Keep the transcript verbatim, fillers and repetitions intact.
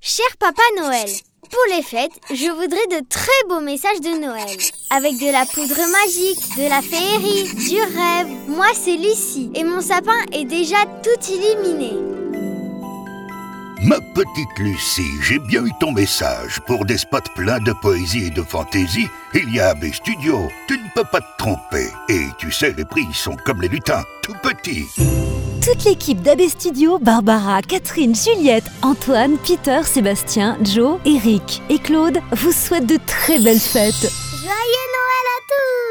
Cher Papa Noël, pour les fêtes, je voudrais de très beaux messages de Noël. Avec de la poudre magique, de la féerie, du rêve. Moi, c'est Lucie et mon sapin est déjà tout illuminé. Ma petite Lucie, j'ai bien eu ton message. Pour des spots pleins de poésie et de fantaisie, il y a A B Studio. Tu ne peux pas te tromper. Et tu sais, les prix sont comme les lutins, tout petits. Toute l'équipe d'A B Studio, Barbara, Catherine, Juliette, Antoine, Peter, Sébastien, Joe, Eric et Claude vous souhaitent de très belles fêtes. Joyeux Noël à tous!